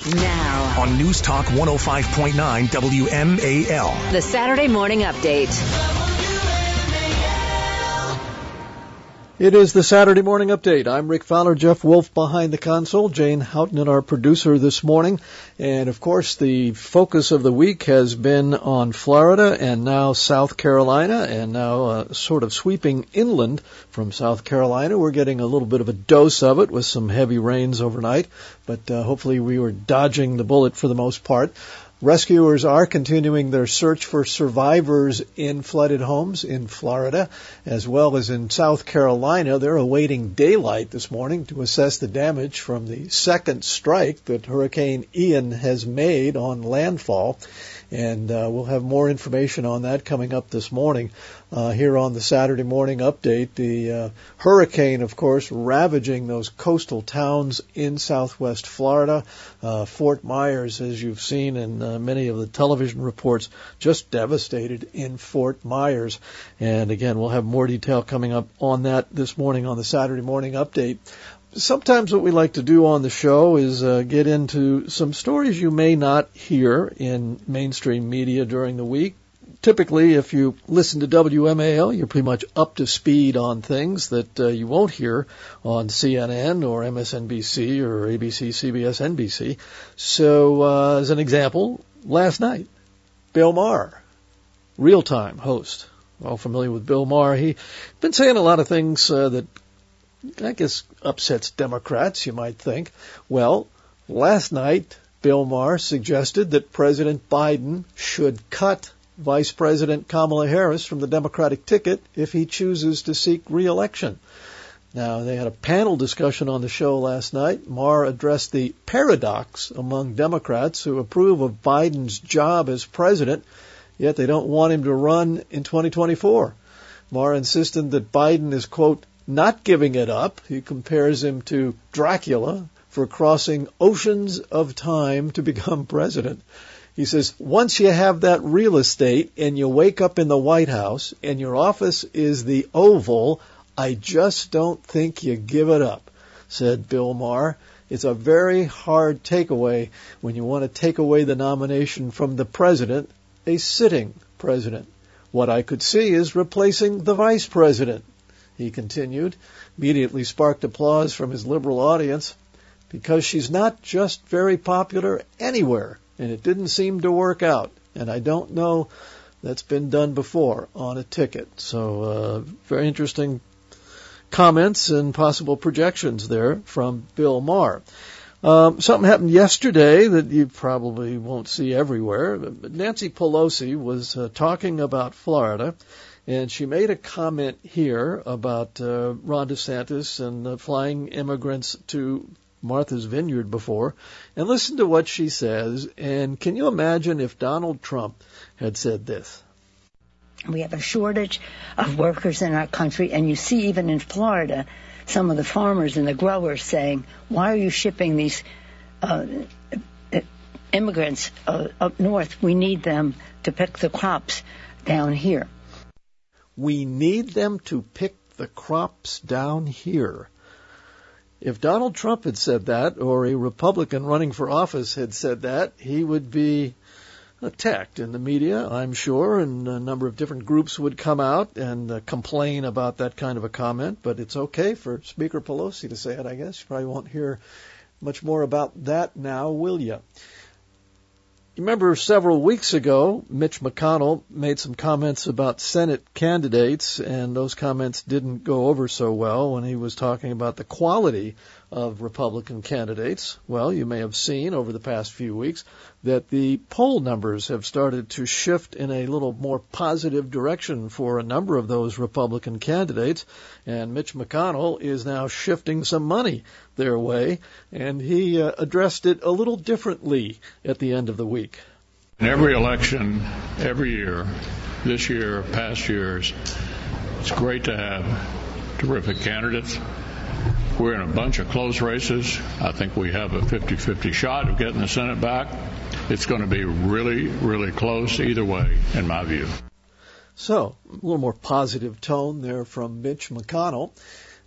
now on News Talk 105.9 WMAL. The Saturday Morning Update. It is the Saturday Morning Update. I'm Rick Fowler, Jeff Wolf behind the console, Jane Houghton, our producer this morning. And, of course, the focus of the week has been on Florida and now South Carolina, and now sort of sweeping inland from South Carolina. We're getting a little bit of a dose of it with some heavy rains overnight, but hopefully we were dodging the bullet for the most part. Rescuers are continuing their search for survivors in flooded homes in Florida, as well as in South Carolina. They're awaiting daylight this morning to assess the damage from the second strike that Hurricane Ian has made on landfall. And we'll have more information on that coming up this morning here on the Saturday Morning Update. The hurricane, of course, ravaging those coastal towns in southwest Florida. Fort Myers, as you've seen in many of the television reports, just devastated in Fort Myers. And again, we'll have more detail coming up on that this morning on the Saturday Morning Update. Sometimes what we like to do on the show is get into some stories you may not hear in mainstream media during the week. Typically, if you listen to WMAL, you're pretty much up to speed on things that you won't hear on CNN or MSNBC or ABC, CBS, NBC. So, as an example, last night, Bill Maher, real-time host, all familiar with Bill Maher. He's been saying a lot of things that I guess upsets Democrats, you might think. Well, last night, Bill Maher suggested that President Biden should cut Vice President Kamala Harris from the Democratic ticket if he chooses to seek re-election. Now, they had a panel discussion on the show last night. Maher addressed the paradox among Democrats who approve of Biden's job as president, yet they don't want him to run in 2024. Maher insisted that Biden is, quote, not giving it up. He compares him to Dracula for crossing oceans of time to become president. He says, once you have that real estate and you wake up in the White House and your office is the Oval, I just don't think you give it up, said Bill Maher. It's a very hard takeaway when you want to take away the nomination from the president, a sitting president. What I could see is replacing the vice president, he continued, immediately sparked applause from his liberal audience, because she's not just very popular anywhere, and it didn't seem to work out. And I don't know that's been done before on a ticket. So very interesting comments and possible projections there from Bill Maher. Something happened yesterday that you probably won't see everywhere. Nancy Pelosi was talking about Florida, and she made a comment here about Ron DeSantis and flying immigrants to Martha's Vineyard before. And listen to what she says. And can you imagine if Donald Trump had said this? We have a shortage of workers in our country, and you see even in Florida some of the farmers and the growers saying, why are you shipping these immigrants up north? We need them to pick the crops down here. We need them to pick the crops down here. If Donald Trump had said that, or a Republican running for office had said that, he would be attacked in the media, I'm sure, and a number of different groups would come out and complain about that kind of a comment. But it's okay for Speaker Pelosi to say it, I guess. You probably won't hear much more about that now, will you? You remember several weeks ago, Mitch McConnell made some comments about Senate candidates, and those comments didn't go over so well when he was talking about the quality of Republican candidates. Well, you may have seen over the past few weeks that the poll numbers have started to shift in a little more positive direction for a number of those Republican candidates, and Mitch McConnell is now shifting some money their way, and he addressed it a little differently at the end of the week. In every election, every year, this year, past years, it's great to have terrific candidates. We're in a bunch of close races. I think we have a 50-50 shot of getting the Senate back. It's going to be really, really close either way, in my view. So, a little more positive tone there from Mitch McConnell.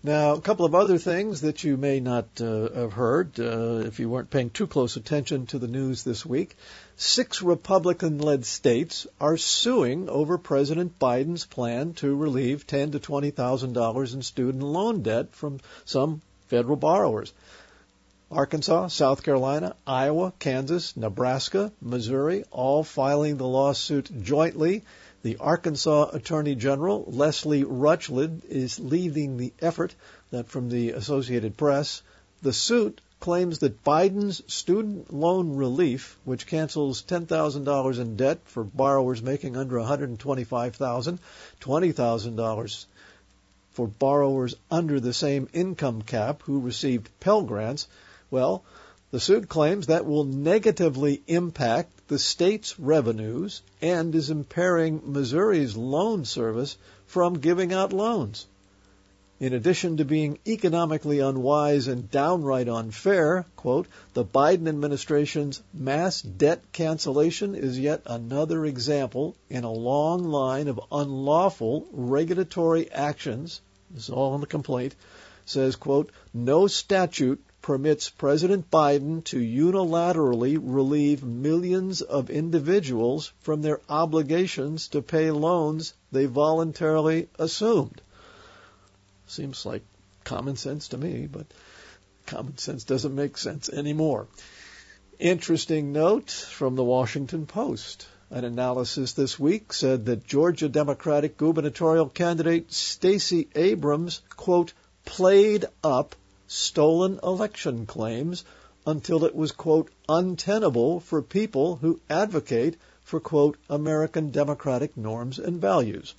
Now, a couple of other things that you may not have heard if you weren't paying too close attention to the news this week. 6 Republican-led states are suing over President Biden's plan to relieve $10,000 to $20,000 in student loan debt from some federal borrowers. Arkansas, South Carolina, Iowa, Kansas, Nebraska, Missouri, all filing the lawsuit jointly. The Arkansas Attorney General, Leslie Rutledge, is leading the effort. That from the Associated Press. The suit claims that Biden's student loan relief, which cancels $10,000 in debt for borrowers making under $125,000, $20,000 for borrowers under the same income cap who received Pell Grants, well, the suit claims that will negatively impact the state's revenues and is impairing Missouri's loan service from giving out loans. In addition to being economically unwise and downright unfair, quote, the Biden administration's mass debt cancellation is yet another example in a long line of unlawful regulatory actions. This is all in the complaint. Says, quote, no statute permits President Biden to unilaterally relieve millions of individuals from their obligations to pay loans they voluntarily assumed. Seems like common sense to me, but common sense doesn't make sense anymore. Interesting note from the Washington Post. An analysis this week said that Georgia Democratic gubernatorial candidate Stacey Abrams, quote, played up stolen election claims until it was, quote, untenable for people who advocate for, quote, American democratic norms and values.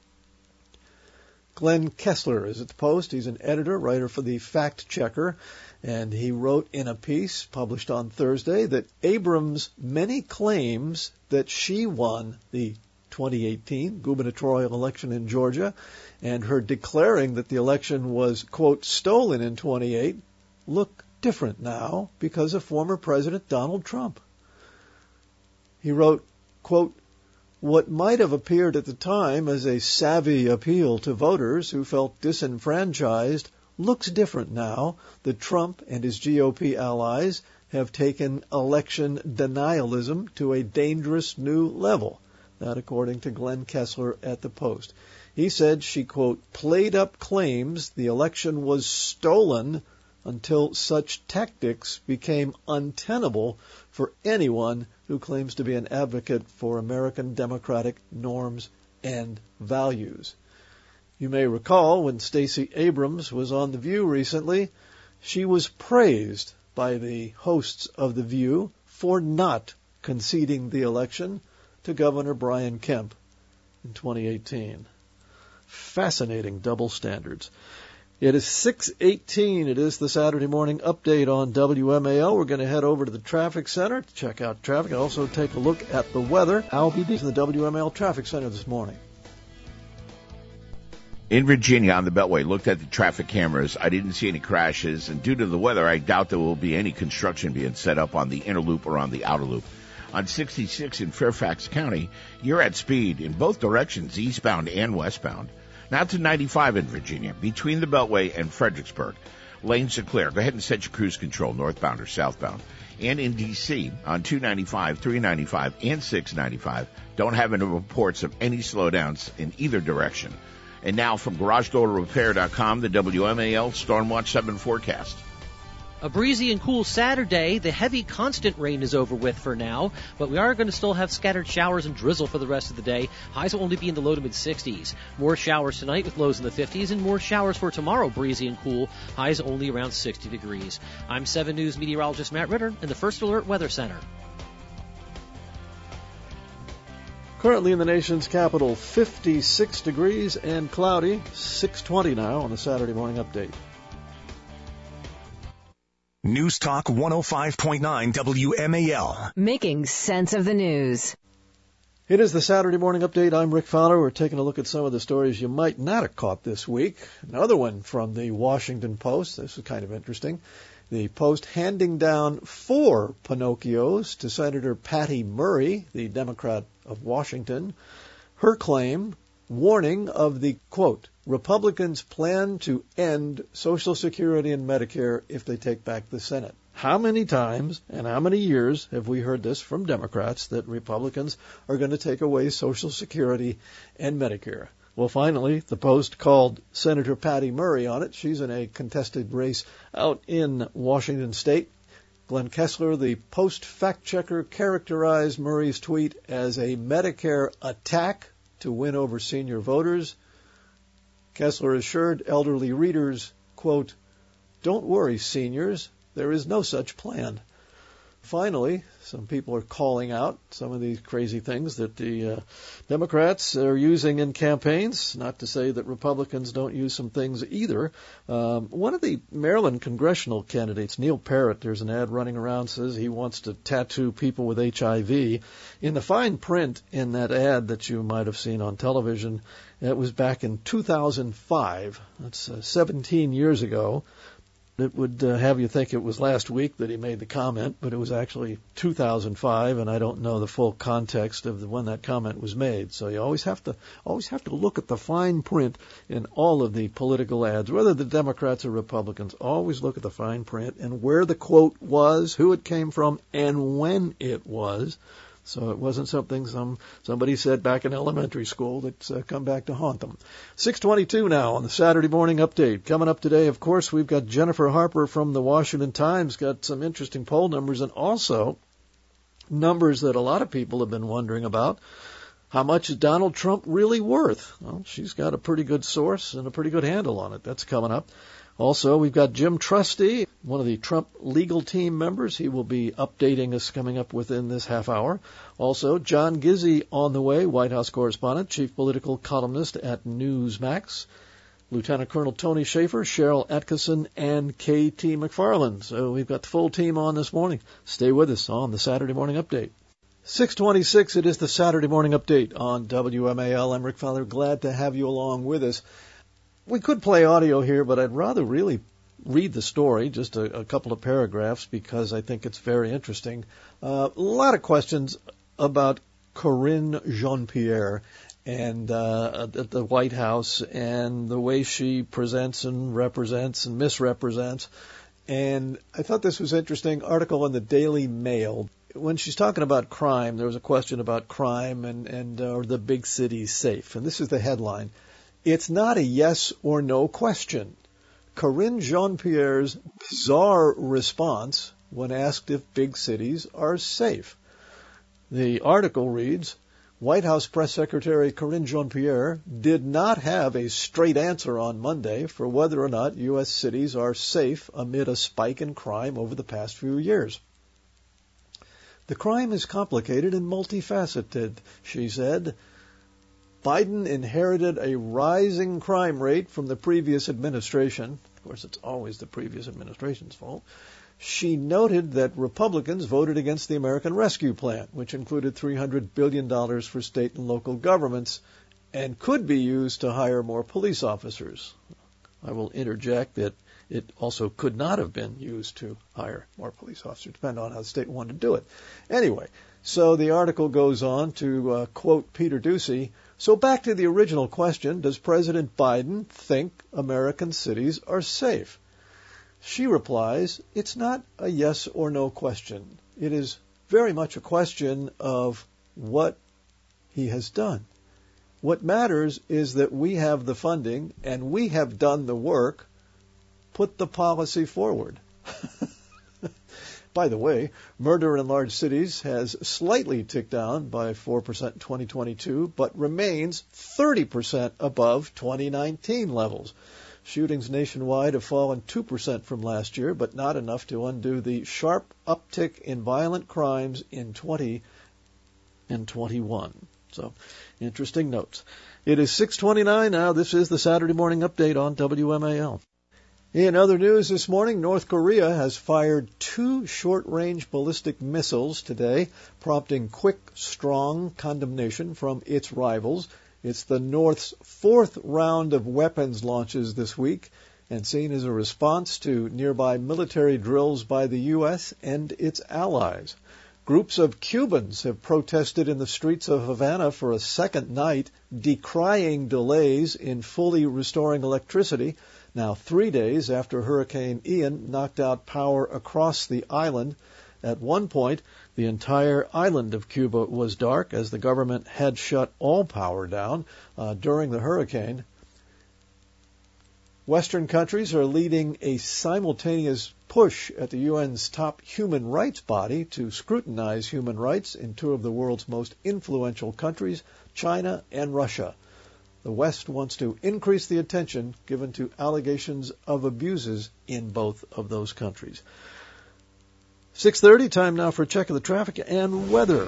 Glenn Kessler is at the Post. He's an editor, writer for the Fact Checker, and he wrote in a piece published on Thursday that Abrams' many claims that she won the 2018 gubernatorial election in Georgia and her declaring that the election was, quote, stolen in 2008 look different now because of former President Donald Trump. He wrote, quote, what might have appeared at the time as a savvy appeal to voters who felt disenfranchised looks different now that Trump and his GOP allies have taken election denialism to a dangerous new level. That according to Glenn Kessler at the Post. He said she, quote, played up claims the election was stolen until such tactics became untenable for anyone who claims to be an advocate for American democratic norms and values. You may recall when Stacey Abrams was on The View recently, she was praised by the hosts of The View for not conceding the election to Governor Brian Kemp in 2018. Fascinating double standards. It is 6:18. It is the Saturday morning update on WMAL. We're going to head over to the traffic center to check out traffic. Also take a look at the weather. Al Beebe in the WMAL traffic center this morning. In Virginia on the Beltway, looked at the traffic cameras. I didn't see any crashes, and due to the weather, I doubt there will be any construction being set up on the inner loop or on the outer loop. On 66 in Fairfax County, you're at speed in both directions, eastbound and westbound. Now to 95 in Virginia, between the Beltway and Fredericksburg. Lanes are clear. Go ahead and set your cruise control, northbound or southbound. And in D.C., on 295, 395, and 695, don't have any reports of any slowdowns in either direction. And now from GarageDoorRepair.com, the WMAL Stormwatch 7 forecast. A breezy and cool Saturday. The heavy constant rain is over with for now, but we are going to still have scattered showers and drizzle for the rest of the day. Highs will only be in the low to mid-60s. More showers tonight with lows in the 50s, and more showers for tomorrow, breezy and cool. Highs only around 60 degrees. I'm 7 News meteorologist Matt Ritter in the First Alert Weather Center. Currently in the nation's capital, 56 degrees and cloudy. 6:20 now on the Saturday morning update. News Talk 105.9 WMAL. Making sense of the news. It is the Saturday morning update. I'm Rick Fowler. We're taking a look at some of the stories you might not have caught this week. Another one from the Washington Post. This is kind of interesting. The Post handing down 4 Pinocchios to Senator Patty Murray, the Democrat of Washington. Her claim, warning of the, quote, Republicans plan to end Social Security and Medicare if they take back the Senate. How many times and how many years have we heard this from Democrats that Republicans are going to take away Social Security and Medicare? Well, finally, the Post called Senator Patty Murray on it. She's in a contested race out in Washington State. Glenn Kessler, the Post fact-checker, characterized Murray's tweet as a Medicare attack to win over senior voters. Kessler assured elderly readers, quote, "Don't worry, seniors, there is no such plan." Finally, some people are calling out some of these crazy things that the Democrats are using in campaigns. Not to say that Republicans don't use some things either. One of the Maryland congressional candidates, Neil Parrott, there's an ad running around, says he wants to tattoo people with HIV. In the fine print in that ad that you might have seen on television, it was back in 2005. That's 17 years ago. It would have you think it was last week that he made the comment, but it was actually 2005, and I don't know the full context of when that comment was made. So you always have to look at the fine print in all of the political ads, whether the Democrats or Republicans. Always look at the fine print and where the quote was, who it came from, and when it was. So it wasn't something somebody said back in elementary school that's come back to haunt them. 6:22 now on the Saturday Morning Update. Coming up today, of course, we've got Jennifer Harper from the Washington Times, got some interesting poll numbers, and also numbers that a lot of people have been wondering about. How much is Donald Trump really worth? Well, she's got a pretty good source and a pretty good handle on it. That's coming up. Also, we've got Jim Trusty, one of the Trump legal team members. He will be updating us coming up within this half hour. Also, John Gizzi on the way, White House correspondent, chief political columnist at Newsmax. Lieutenant Colonel Tony Schaefer, Cheryl Atkinson, and K.T. McFarland. So we've got the full team on this morning. Stay with us on the Saturday Morning Update. 6:26, it is the Saturday Morning Update on WMAL. I'm Rick Fowler. Glad to have you along with us. We could play audio here, but I'd rather really read the story, just a couple of paragraphs, because I think it's very interesting. A lot of questions about Karine Jean-Pierre and at the White House and the way she presents and represents and misrepresents. And I thought this was an interesting article in the Daily Mail. When she's talking about crime, there was a question about crime and are the big cities safe? And this is the headline. It's not a yes or no question. Karine Jean-Pierre's bizarre response when asked if big cities are safe. The article reads, White House Press Secretary Karine Jean-Pierre did not have a straight answer on Monday for whether or not U.S. cities are safe amid a spike in crime over the past few years. The crime is complicated and multifaceted, she said. Biden inherited a rising crime rate from the previous administration. Of course, it's always the previous administration's fault. She noted that Republicans voted against the American Rescue Plan, which included $300 billion for state and local governments and could be used to hire more police officers. I will interject that it also could not have been used to hire more police officers, depending on how the state wanted to do it. Anyway, so the article goes on to quote Peter Doocy. So back to the original question, does President Biden think American cities are safe? She replies, it's not a yes or no question. It is very much a question of what he has done. What matters is that we have the funding and we have done the work, put the policy forward. By the way, murder in large cities has slightly ticked down by 4% in 2022, but remains 30% above 2019 levels. Shootings nationwide have fallen 2% from last year, but not enough to undo the sharp uptick in violent crimes in 20 and 21. So, interesting notes. It is 6:29 now. This is the Saturday Morning Update on WMAL. In other news this morning, North Korea has fired 2 short-range ballistic missiles today, prompting quick, strong condemnation from its rivals. It's the North's 4th round of weapons launches this week and seen as a response to nearby military drills by the U.S. and its allies. Groups of Cubans have protested in the streets of Havana for a second night, decrying delays in fully restoring electricity. Now 3 days after Hurricane Ian knocked out power across the island. At one point, the entire island of Cuba was dark as the government had shut all power down during the hurricane. Western countries are leading a simultaneous push at the UN's top human rights body to scrutinize human rights in two of the world's most influential countries, China and Russia. The West wants to increase the attention given to allegations of abuses in both of those countries. 6:30, time now for a check of the traffic and weather.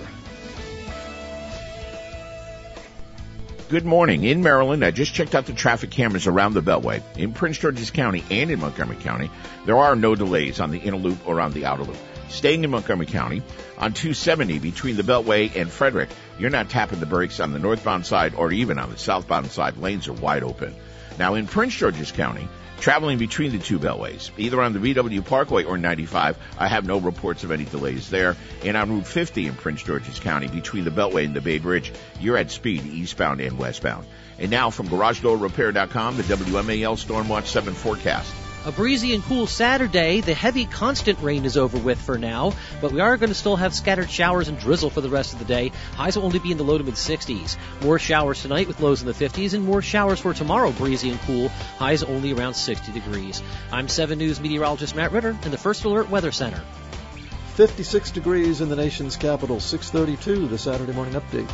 Good morning. In Maryland, I just checked out the traffic cameras around the Beltway. In Prince George's County and in Montgomery County, there are no delays on the inner loop or on the outer loop. Staying in Montgomery County, on 270 between the Beltway and Frederick, you're not tapping the brakes on the northbound side or even on the southbound side. Lanes are wide open. Now, in Prince George's County, traveling between the two beltways, either on the VW Parkway or 95, I have no reports of any delays there. And on Route 50 in Prince George's County, between the Beltway and the Bay Bridge, you're at speed eastbound and westbound. And now from GarageDoorRepair.com, the WMAL Stormwatch 7 forecast. A breezy and cool Saturday. The heavy constant rain is over with for now, but we are going to still have scattered showers and drizzle for the rest of the day. Highs will only be in the low to mid-60s. More showers tonight with lows in the 50s, and more showers for tomorrow, breezy and cool. Highs only around 60 degrees. I'm 7 News meteorologist Matt Ritter in the First Alert Weather Center. 56 degrees in the nation's capital, 6:32, the Saturday morning update.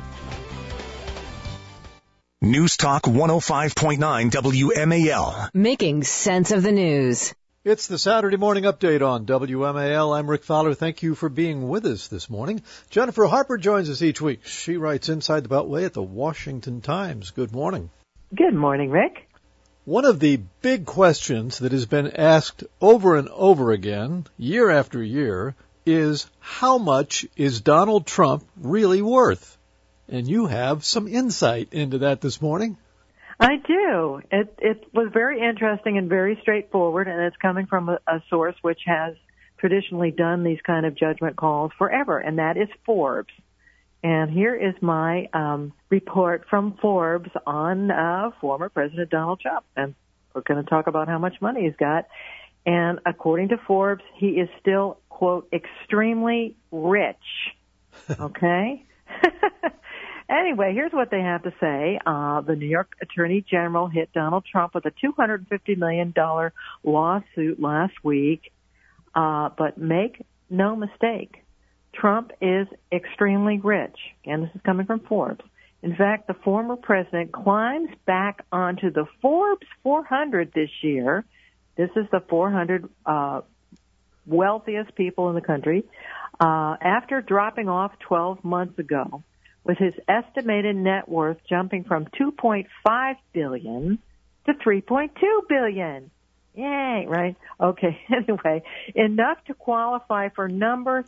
News Talk 105.9 WMAL. Making sense of the news. It's the Saturday morning update on WMAL. I'm Rick Fowler. Thank you for being with us this morning. Jennifer Harper joins us each week. She writes Inside the Beltway at the Washington Times. Good morning. Good morning, Rick. One of the big questions that has been asked over and over again, year after year, is how much is Donald Trump really worth? And you have some insight into that this morning. I do. It was very interesting and very straightforward, and it's coming from a source which has traditionally done these kind of judgment calls forever, and that is Forbes. And here is my report from Forbes on former President Donald Trump. And we're going to talk about how much money he's got. And according to Forbes, he is still, quote, extremely rich. Okay? Anyway, here's what they have to say. The New York Attorney General hit Donald Trump with a $250 million lawsuit last week. But make no mistake, Trump is extremely rich. Again, this is coming from Forbes. In fact, the former president climbs back onto the Forbes 400 this year. This is the 400 wealthiest people in the country. After dropping off 12 months ago, with his estimated net worth jumping from $2.5 billion to $3.2 billion. Yay, right? Okay, anyway, enough to qualify for number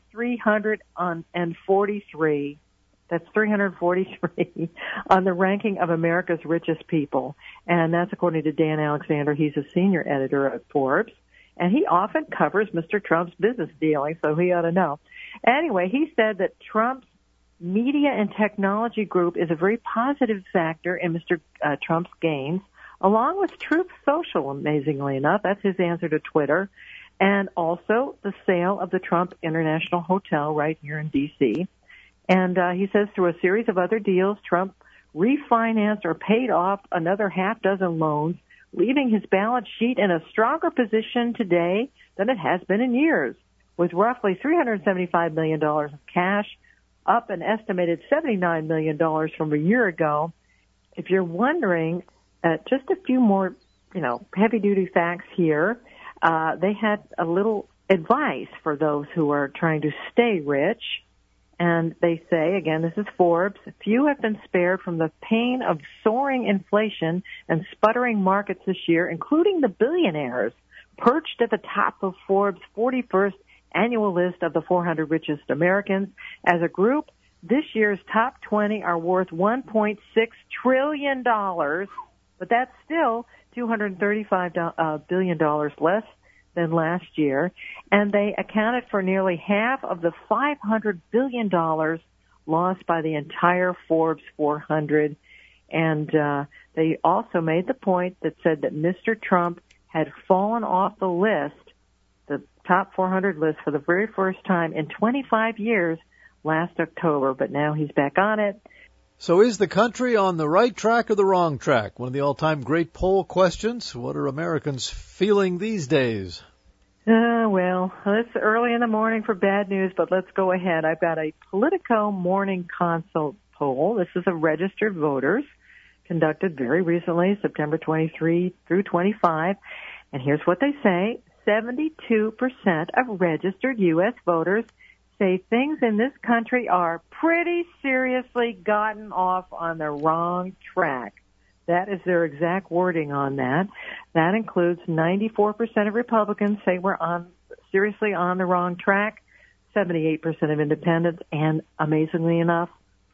343. That's 343 on the ranking of America's richest people. And that's according to Dan Alexander. He's a senior editor at Forbes. And he often covers Mr. Trump's business dealings, so he ought to know. Anyway, he said that Trump's media and technology group is a very positive factor in Mr. Trump's gains, along with Truth Social, amazingly enough. That's his answer to Twitter. And also the sale of the Trump International Hotel right here in D.C. And he says through a series of other deals, Trump refinanced or paid off another half dozen loans, leaving his balance sheet in a stronger position today than it has been in years, with roughly $375 million of cash, up an estimated $79 million from a year ago. If you're wondering, just a few more, heavy-duty facts here. They had a little advice for those who are trying to stay rich. And they say, again, this is Forbes, few have been spared from the pain of soaring inflation and sputtering markets this year, including the billionaires, perched at the top of Forbes' 41st annual list of the 400 richest Americans. As a group, this year's top 20 are worth $1.6 trillion, but that's still $235 billion less than last year, and they accounted for nearly half of the $500 billion lost by the entire Forbes 400. And they also made the point that said that Mr. Trump had fallen off the list, the top 400 list, for the very first time in 25 years last October, but now he's back on it. So is the country on the right track or the wrong track? One of the all-time great poll questions. What are Americans feeling these days? Well, it's early in the morning for bad news, but let's go ahead. I've got a Politico morning consult poll. This is of registered voters conducted very recently, September 23 through 25. And here's what they say. 72% of registered U.S. voters say things in this country are pretty seriously gotten off on the wrong track. That is their exact wording on that. That includes 94% of Republicans say we're seriously on the wrong track, 78% of independents, and amazingly enough,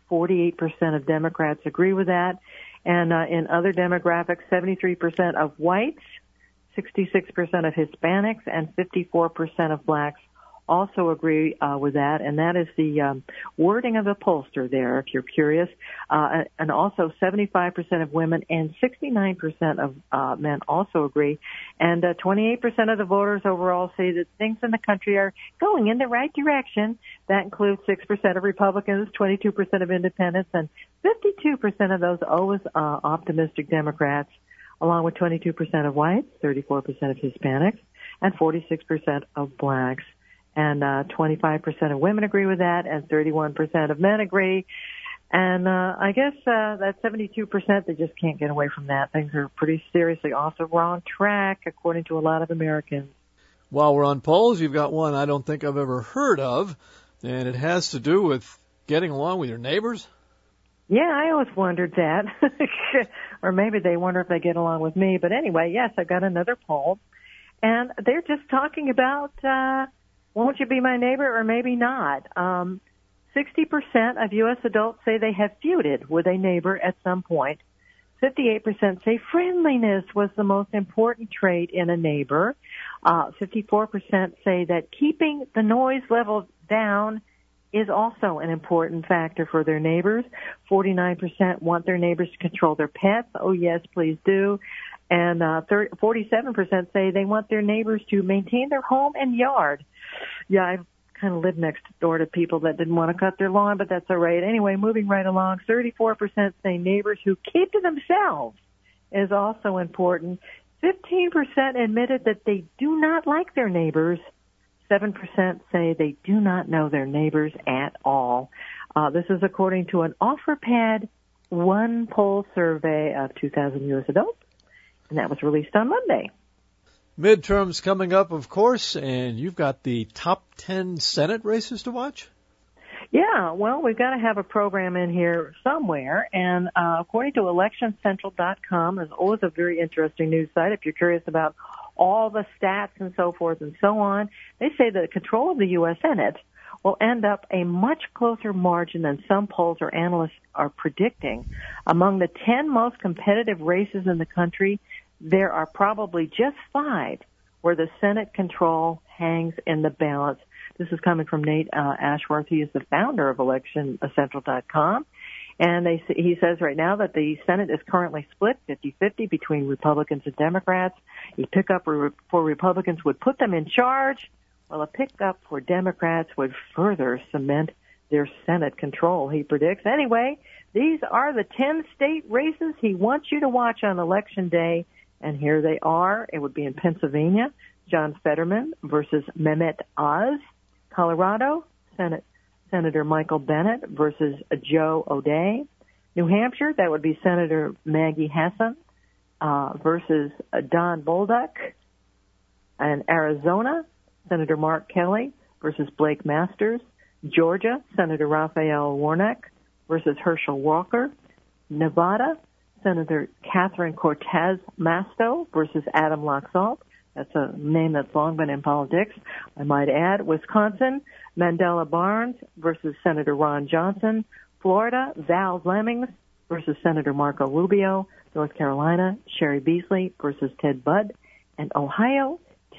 48% of Democrats agree with that. And in other demographics, 73% of whites, 66% of Hispanics, and 54% of blacks also agree with that, and that is the wording of the pollster there, if you're curious. And also 75% of women and 69% of men also agree. And 28% of the voters overall say that things in the country are going in the right direction. That includes 6% of Republicans, 22% of independents, and 52% of those always optimistic Democrats, along with 22% of whites, 34% of Hispanics, and 46% of blacks. And 25% of women agree with that, and 31% of men agree. And I guess that 72%, they just can't get away from that. Things are pretty seriously off the wrong track, according to a lot of Americans. While we're on polls, you've got one I don't think I've ever heard of, and it has to do with getting along with your neighbors. Yeah, I always wondered that. Or maybe they wonder if they get along with me. But anyway, yes, I've got another poll. And they're just talking about, won't you be my neighbor or maybe not? 60% of U.S. adults say they have feuded with a neighbor at some point. 58% say friendliness was the most important trait in a neighbor. 54% say that keeping the noise level down is also an important factor for their neighbors. 49% want their neighbors to control their pets. Oh, yes, please do. And 47% say they want their neighbors to maintain their home and yard. Yeah, I've kind of lived next door to people that didn't want to cut their lawn, but that's all right. Anyway, moving right along, 34% say neighbors who keep to themselves is also important. 15% admitted that they do not like their neighbors. 7% say they do not know their neighbors at all. This is according to an OfferPad One poll survey of 2,000 U.S. adults, and that was released on Monday. Midterms coming up, of course, and you've got the top 10 Senate races to watch? Yeah, well, we've got to have a program in here somewhere, and according to electioncentral.com, there's always a very interesting news site if you're curious about all the stats and so forth and so on. They say that control of the U.S. Senate will end up a much closer margin than some polls or analysts are predicting. Among the 10 most competitive races in the country, there are probably just 5 where the Senate control hangs in the balance. This is coming from Nate Ashworth. He is the founder of ElectionCentral.com. And he says right now that the Senate is currently split 50-50 between Republicans and Democrats. A pickup for Republicans would put them in charge, while a pickup for Democrats would further cement their Senate control, he predicts. Anyway, these are the 10 state races he wants you to watch on Election Day. And here they are. It would be in Pennsylvania, John Fetterman versus Mehmet Oz. Colorado, Senator Michael Bennet versus Joe O'Dea. New Hampshire, that would be Senator Maggie Hassan versus Don Bolduc. And Arizona, Senator Mark Kelly versus Blake Masters. Georgia, Senator Raphael Warnock versus Herschel Walker. Nevada, Senator Catherine Cortez Masto versus Adam Laxalt. That's a name that's long been in politics, I might add. Wisconsin, Mandela Barnes versus Senator Ron Johnson. Florida, Val Lemmings versus Senator Marco Rubio. North Carolina, Sherry Beasley versus Ted Budd. And Ohio,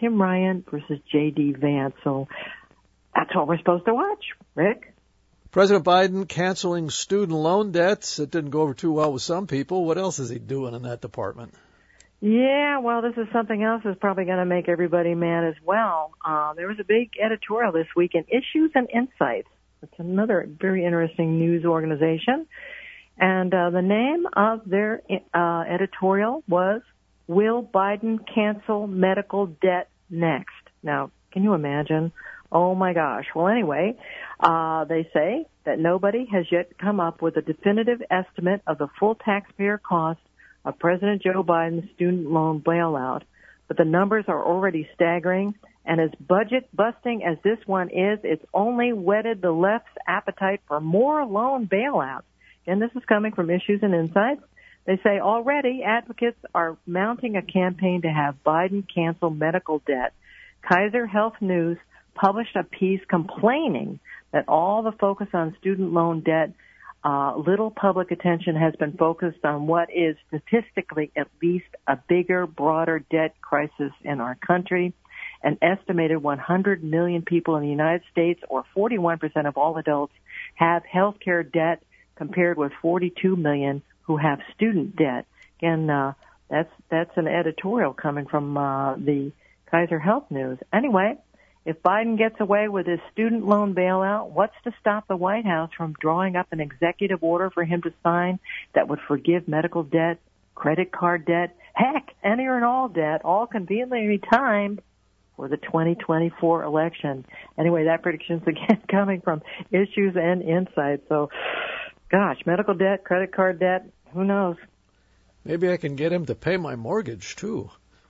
Tim Ryan versus J.D. Vance. So that's what we're supposed to watch, Rick. President Biden canceling student loan debts. It didn't go over too well with some people. What else is he doing in that department? Yeah, well, this is something else that's probably going to make everybody mad as well. There was a big editorial this week in Issues and Insights. It's another very interesting news organization. And the name of their editorial was, Will Biden Cancel Medical Debt Next? Now, can you imagine? Oh, my gosh. Well, anyway, they say that nobody has yet come up with a definitive estimate of the full taxpayer cost of President Joe Biden's student loan bailout. But the numbers are already staggering. And as budget-busting as this one is, it's only whetted the left's appetite for more loan bailouts. And this is coming from Issues and Insights. They say already advocates are mounting a campaign to have Biden cancel medical debt. Kaiser Health News published a piece complaining that all the focus on student loan debt, little public attention has been focused on what is statistically at least a bigger, broader debt crisis in our country. An estimated 100 million people in the United States, or 41% of all adults, have health care debt, compared with 42 million who have student debt. Again, that's an editorial coming from the Kaiser Health News. Anyway, if Biden gets away with his student loan bailout, what's to stop the White House from drawing up an executive order for him to sign that would forgive medical debt, credit card debt, heck, any and all debt, all conveniently timed for the 2024 election? Anyway, that prediction's again coming from Issues and Insights. So, gosh, medical debt, credit card debt, who knows? Maybe I can get him to pay my mortgage, too.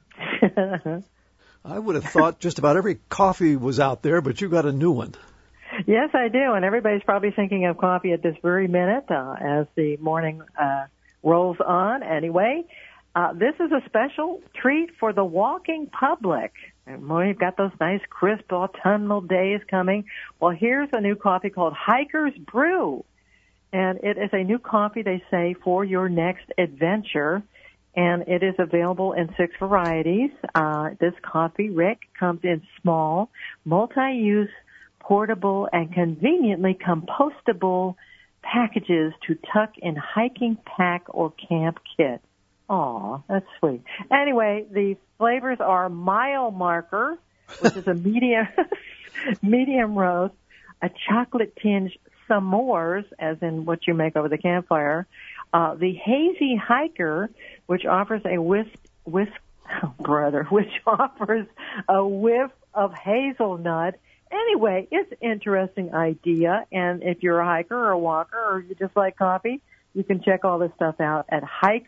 I would have thought just about every coffee was out there, but you got a new one. Yes, I do, and everybody's probably thinking of coffee at this very minute as the morning rolls on. Anyway, this is a special treat for the walking public. And we've got those nice, crisp autumnal days coming. Well, here's a new coffee called Hiker's Brew. And it is a new coffee, they say, for your next adventure. And it is available in 6 varieties. This coffee, Rick, comes in small, multi-use, portable, and conveniently compostable packages to tuck in hiking pack or camp kit. Aw, that's sweet. Anyway, the flavors are Mile Marker, which is a medium roast, a chocolate tinge s'mores, as in what you make over the campfire, the Hazy Hiker, which offers a which offers a whiff of hazelnut. Anyway, it's an interesting idea, and if you're a hiker or a walker or you just like coffee, you can check all this stuff out at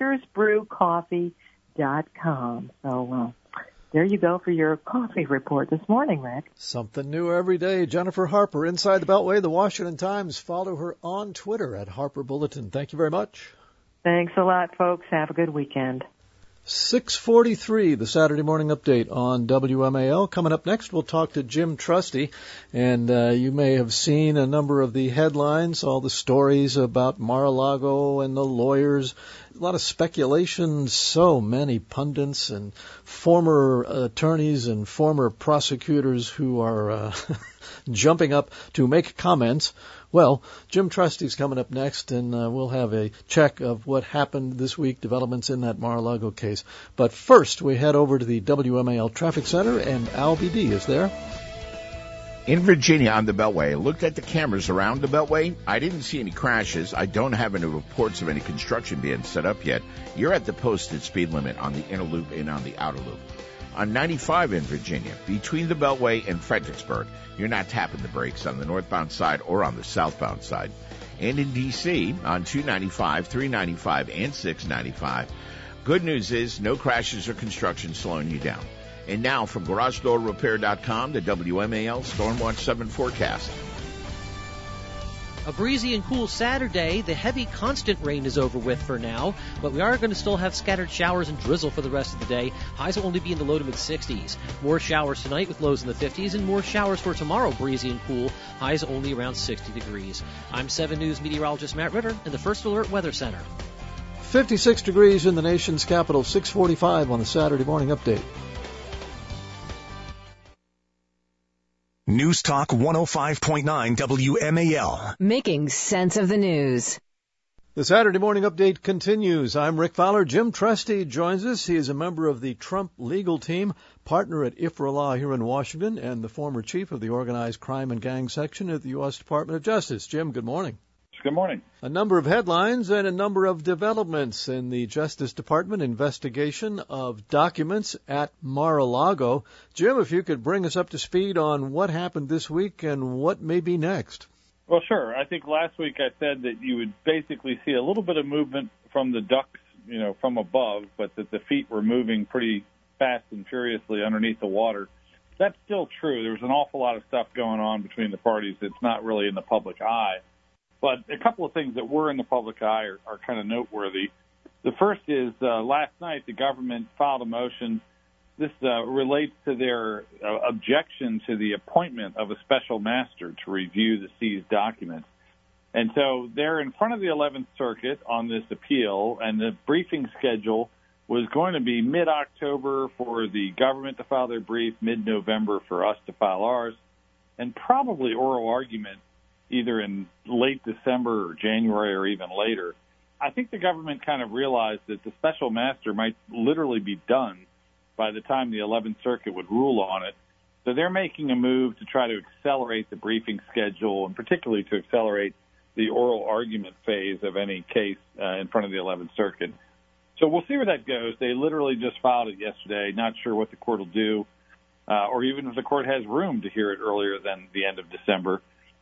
hikersbrewcoffee.com. So there you go for your coffee report this morning, Rick. Something new every day. Jennifer Harper, Inside the Beltway, the Washington Times. Follow her on Twitter at Harper Bulletin. Thank you very much. Thanks a lot, folks. Have a good weekend. 6:43, the Saturday morning update on WMAL. Coming up next, we'll talk to Jim Trusty, and you may have seen a number of the headlines, all the stories about Mar-a-Lago and the lawyers. A lot of speculation, so many pundits and former attorneys and former prosecutors who are jumping up to make comments. Well, Jim Trusty's coming up next, and we'll have a check of what happened this week, developments in that Mar-a-Lago case. But first, we head over to the WMAL Traffic Center, and Al BD is there. In Virginia on the Beltway, I looked at the cameras around the Beltway. I didn't see any crashes. I don't have any reports of any construction being set up yet. You're at the posted speed limit on the inner loop and on the outer loop. On 95 in Virginia, between the Beltway and Fredericksburg, you're not tapping the brakes on the northbound side or on the southbound side. And in D.C., on 295, 395, and 695, good news is no crashes or construction slowing you down. And now from GarageDoorRepair.com, the WMAL Stormwatch 7 forecast. A breezy and cool Saturday. The heavy constant rain is over with for now, but we are going to still have scattered showers and drizzle for the rest of the day. Highs will only be in the low to mid-60s. More showers tonight with lows in the 50s, and more showers for tomorrow, breezy and cool. Highs only around 60 degrees. I'm 7 News meteorologist Matt Ritter in the First Alert Weather Center. 56 degrees in the nation's capital, 6:45 on the Saturday morning update. News Talk 105.9 WMAL. Making sense of the news. The Saturday Morning Update continues. I'm Rick Fowler. Jim Trusty joins us. He is a member of the Trump legal team, partner at IFRA Law here in Washington, and the former chief of the Organized Crime and Gang Section at the U.S. Department of Justice. Jim, good morning. Good morning. A number of headlines and a number of developments in the Justice Department investigation of documents at Mar-a-Lago. Jim, if you could bring us up to speed on what happened this week and what may be next. Well, sure. I think last week I said that you would basically see a little bit of movement from the ducks, from above, but that the feet were moving pretty fast and furiously underneath the water. That's still true. There was an awful lot of stuff going on between the parties that's not really in the public eye. But a couple of things that were in the public eye are kind of noteworthy. The first is last night the government filed a motion. This relates to their objection to the appointment of a special master to review the seized documents. And so they're in front of the 11th Circuit on this appeal, and the briefing schedule was going to be mid-October for the government to file their brief, mid-November for us to file ours, and probably oral argument either in late December or January or even later. I think the government kind of realized that the special master might literally be done by the time the 11th Circuit would rule on it. So they're making a move to try to accelerate the briefing schedule, and particularly to accelerate the oral argument phase of any case in front of the 11th Circuit. So we'll see where that goes. They literally just filed it yesterday, not sure what the court will do, or even if the court has room to hear it earlier than the end of December.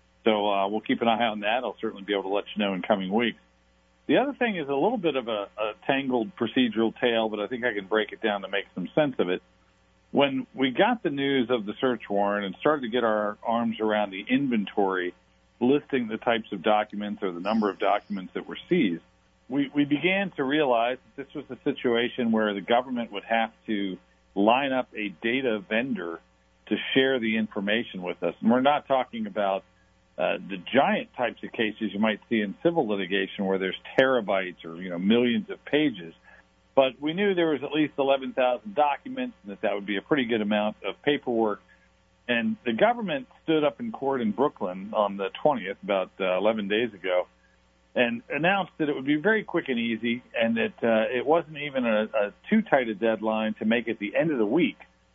So we'll keep an eye on that. I'll certainly be able to let you know in coming weeks. The other thing is a little bit of a tangled procedural tale, but I think I can break it down to make some sense of it. When we got the news of the search warrant and started to get our arms around the inventory listing the types of documents or the number of documents that were seized, we began to realize that this was a situation where the government would have to line up a data vendor to share the information with us. And we're not talking about the giant types of cases you might see in civil litigation where there's terabytes or, millions of pages. But we knew there was at least 11,000 documents and that would be a pretty good amount of paperwork. And the government stood up in court in Brooklyn on the 20th, about 11 days ago, and announced that it would be very quick and easy and that it wasn't even a too tight a deadline to make it the end of the week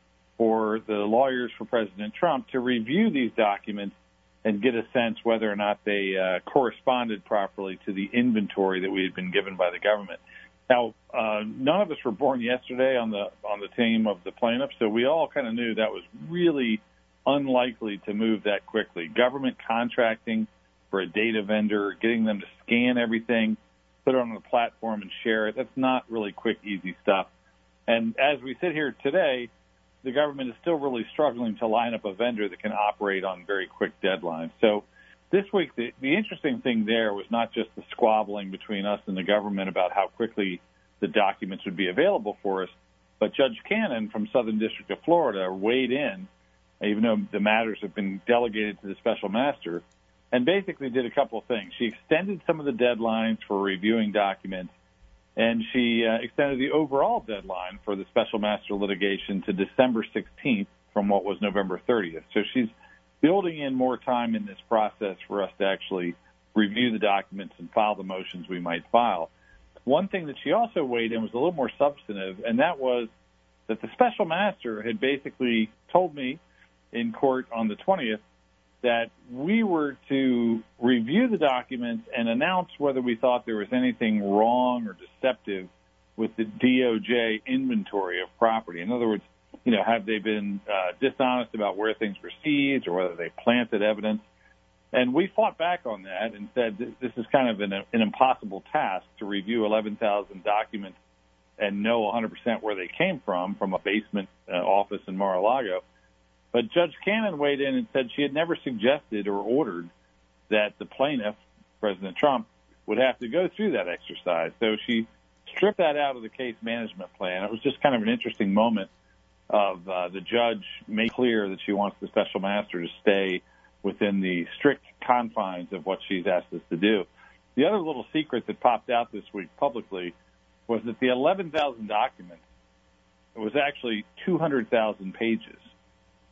for the lawyers for President Trump to review these documents and get a sense whether or not they corresponded properly to the inventory that we had been given by the government. Now, none of us were born yesterday on the team of the plaintiffs, so we all kind of knew that was really unlikely to move that quickly. Government contracting for a data vendor, getting them to scan everything, put it on the platform and share it, that's not really quick, easy stuff. And as we sit here today, the government is still really struggling to line up a vendor that can operate on very quick deadlines. So this week, the interesting thing there was not just the squabbling between us and the government about how quickly the documents would be available for us, but Judge Cannon from Southern District of Florida weighed in, even though the matters have been delegated to the special master, and basically did a couple of things. She extended some of the deadlines for reviewing documents, and she extended the overall deadline for the special master litigation to December 16th from what was November 30th. So she's building in more time in this process for us to actually review the documents and file the motions we might file. One thing that she also weighed in was a little more substantive, and that was that the special master had basically told me in court on the 20th that we were to review the documents and announce whether we thought there was anything wrong or deceptive with the DOJ inventory of property. In other words, have they been dishonest about where things were seized or whether they planted evidence? And we fought back on that and said this is kind of an impossible task to review 11,000 documents and know 100% where they came from a basement office in Mar-a-Lago. But Judge Cannon weighed in and said she had never suggested or ordered that the plaintiff, President Trump, would have to go through that exercise. So she stripped that out of the case management plan. It was just kind of an interesting moment of the judge made clear that she wants the special master to stay within the strict confines of what she's asked us to do. The other little secret that popped out this week publicly was that the 11,000 documents was actually 200,000 pages.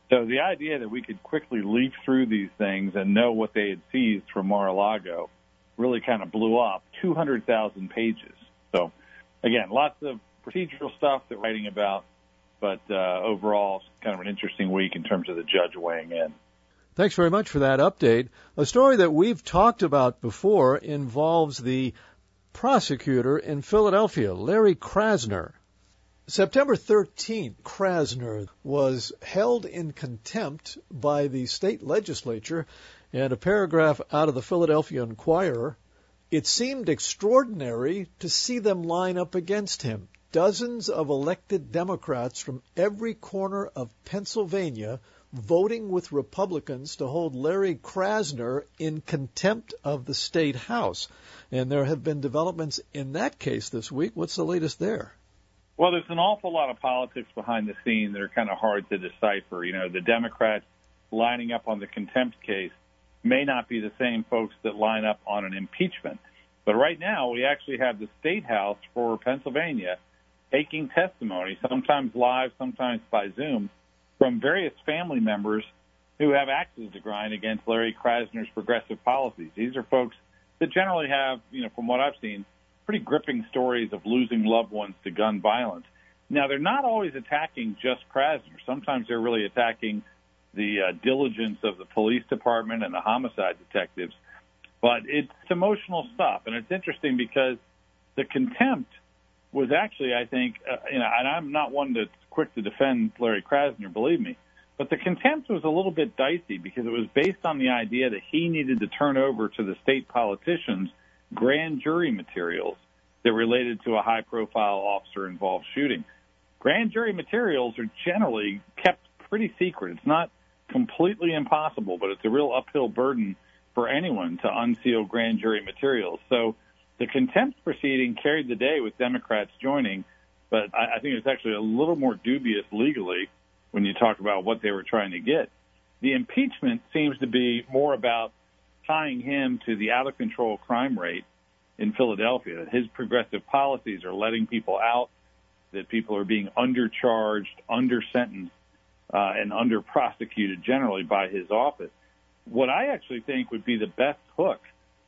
So the idea that we could quickly leaf through these things and know what they had seized from Mar-a-Lago really kind of blew up. 200,000 pages. So, again, lots of procedural stuff that we're writing about, but overall, it's kind of an interesting week in terms of the judge weighing in. Thanks very much for that update. A story that we've talked about before involves the prosecutor in Philadelphia, Larry Krasner. September 13th, Krasner was held in contempt by the state legislature, and a paragraph out of the Philadelphia Inquirer, it seemed extraordinary to see them line up against him. Dozens of elected Democrats from every corner of Pennsylvania voting with Republicans to hold Larry Krasner in contempt of the state House. And there have been developments in that case this week. What's the latest there? Well, there's an awful lot of politics behind the scene that are kind of hard to decipher. You know, the Democrats lining up on the contempt case may not be the same folks that line up on an impeachment. But right now, we actually have the State House for Pennsylvania taking testimony, sometimes live, sometimes by Zoom, from various family members who have axes to grind against Larry Krasner's progressive policies. These are folks that generally have, you know, from what I've seen, pretty gripping stories of losing loved ones to gun violence. Now, they're not always attacking just Krasner. Sometimes they're really attacking the diligence of the police department and the homicide detectives. But it's emotional stuff. And it's interesting because the contempt was actually, I think, and I'm not one that's quick to defend Larry Krasner, believe me, but the contempt was a little bit dicey because it was based on the idea that he needed to turn over to the state politicians grand jury materials that related to a high-profile officer-involved shooting. Grand jury materials are generally kept pretty secret. It's not completely impossible, but it's a real uphill burden for anyone to unseal grand jury materials. So the contempt proceeding carried the day with Democrats joining, but I think it's actually a little more dubious legally when you talk about what they were trying to get. The impeachment seems to be more about tying him to the out-of-control crime rate in Philadelphia, that his progressive policies are letting people out, that people are being undercharged, under-sentenced, and under-prosecuted generally by his office. What I actually think would be the best hook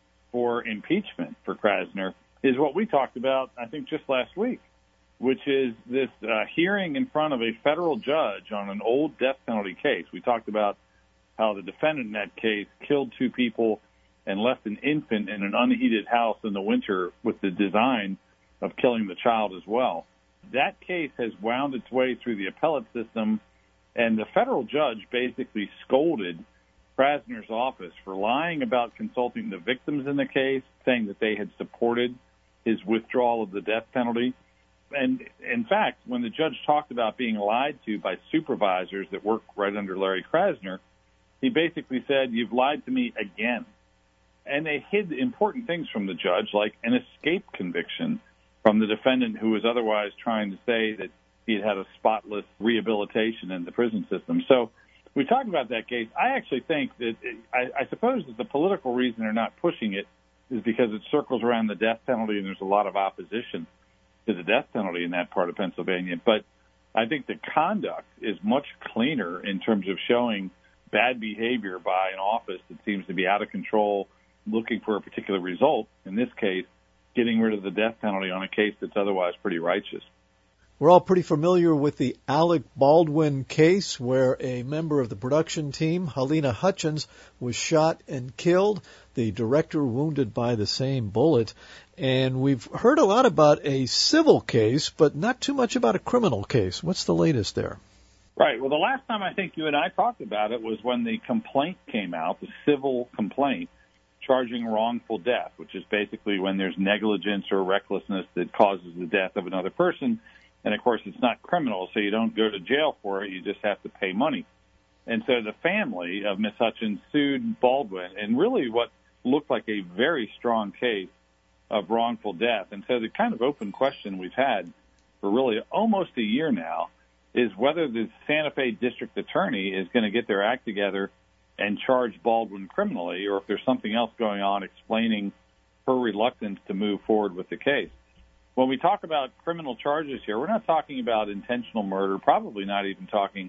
for impeachment for Krasner is what we talked about, I think, just last week, which is this hearing in front of a federal judge on an old death penalty case. We talked about how the defendant in that case killed two people and left an infant in an unheated house in the winter with the design of killing the child as well. That case has wound its way through the appellate system, and the federal judge basically scolded Krasner's office for lying about consulting the victims in the case, saying that they had supported his withdrawal of the death penalty. And, in fact, when the judge talked about being lied to by supervisors that work right under Larry Krasner, he basically said, "You've lied to me again." And they hid important things from the judge, like an escape conviction from the defendant who was otherwise trying to say that he had had a spotless rehabilitation in the prison system. So we talk about that case. I actually think that I suppose that the political reason they're not pushing it is because it circles around the death penalty and there's a lot of opposition to the death penalty in that part of Pennsylvania. But I think the conduct is much cleaner in terms of showing bad behavior by an office that seems to be out of control, looking for a particular result. In this case, getting rid of the death penalty on a case that's otherwise pretty righteous. We're all pretty familiar with the Alec Baldwin case where a member of the production team, Helena Hutchins, was shot and killed, the director wounded by the same bullet. And we've heard a lot about a civil case, but not too much about a criminal case. What's the latest there? Right. Well, the last time I think you and I talked about it was when the complaint came out, the civil complaint, charging wrongful death, which is basically when there's negligence or recklessness that causes the death of another person. And, of course, it's not criminal, so you don't go to jail for it. You just have to pay money. And so the family of Miss Hutchins sued Baldwin, and really what looked like a very strong case of wrongful death. And so the kind of open question we've had for really almost a year now is whether the Santa Fe district attorney is going to get their act together and charge Baldwin criminally, or if there's something else going on explaining her reluctance to move forward with the case. When we talk about criminal charges here, we're not talking about intentional murder, probably not even talking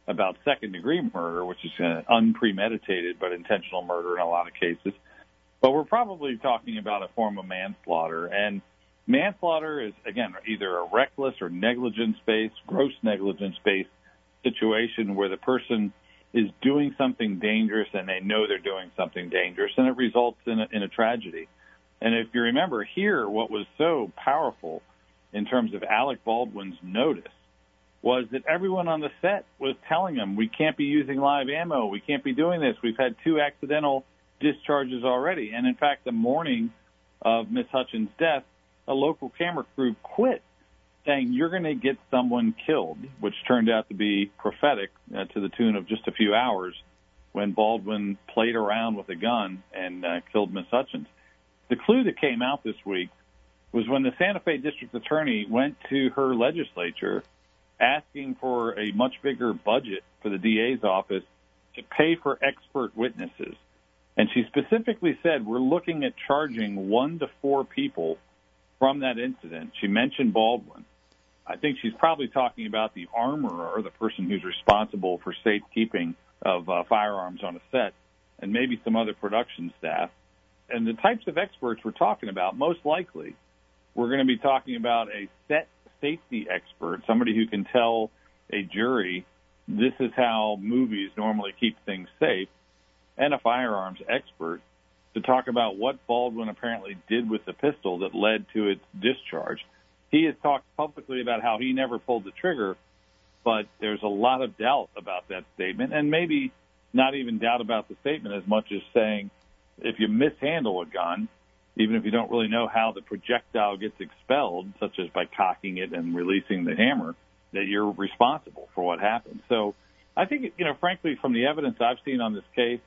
about second-degree murder, which is unpremeditated but intentional murder in a lot of cases. But we're probably talking about a form of manslaughter. And manslaughter is, again, either a reckless or negligence-based, gross negligence-based situation where the person is doing something dangerous and they know they're doing something dangerous, and it results in a tragedy. And if you remember here, what was so powerful in terms of Alec Baldwin's notice was that everyone on the set was telling him, we can't be using live ammo, we can't be doing this, we've had 2 accidental discharges already. And in fact, the morning of Miss Hutchins' death, a local camera crew quit, saying you're going to get someone killed, which turned out to be prophetic to the tune of just a few hours when Baldwin played around with a gun and killed Miss Hutchins. The clue that came out this week was when the Santa Fe district attorney went to her legislature asking for a much bigger budget for the DA's office to pay for expert witnesses. And she specifically said, we're looking at charging 1 to 4 people from that incident. She mentioned Baldwin. I think she's probably talking about the armorer, the person who's responsible for safekeeping of firearms on a set, and maybe some other production staff. And the types of experts we're talking about, most likely, we're going to be talking about a set safety expert, somebody who can tell a jury this is how movies normally keep things safe, and a firearms expert to talk about what Baldwin apparently did with the pistol that led to its discharge. He has talked publicly about how he never pulled the trigger, but there's a lot of doubt about that statement, and maybe not even doubt about the statement as much as saying if you mishandle a gun, even if you don't really know how the projectile gets expelled, such as by cocking it and releasing the hammer, that you're responsible for what happened. So I think, frankly, from the evidence I've seen on this case,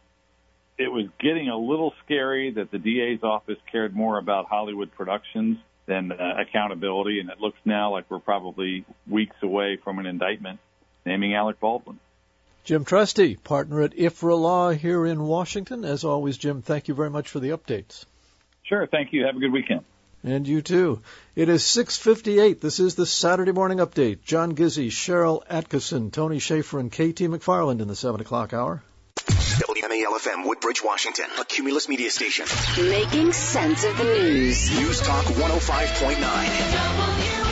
it was getting a little scary that the DA's office cared more about Hollywood productions than accountability, and it looks now like we're probably weeks away from an indictment naming Alec Baldwin. Jim Trusty, partner at IFRA Law here in Washington. As always, Jim, thank you very much for the updates. Sure, thank you. Have a good weekend. And you too. It is 6:58. This is the Saturday Morning Update. John Gizzi, Cheryl Atkinson, Tony Schaefer, and K.T. McFarland in the 7 o'clock hour. WMAL-FM, Woodbridge, Washington, a Cumulus media station. Making sense of the news. News Talk 105.9.